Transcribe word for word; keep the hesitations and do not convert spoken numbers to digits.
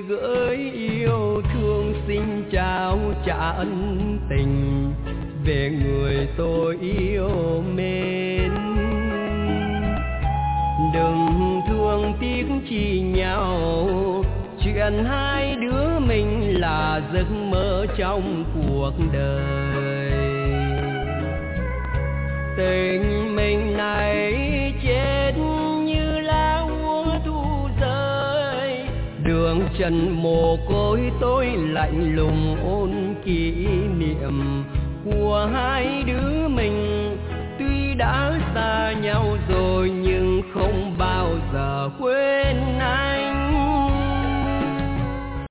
gửi yêu thương xin trao trả ân tình về người tôi yêu mến. Đừng thương tiếc chi nhau, chuyện hai đứa mình là giấc mơ trong cuộc đời. Tình mình này chết như lá úa thu rơi, đường trần mồ côi tôi lạnh lùng ôn kỷ niệm của hai đứa mình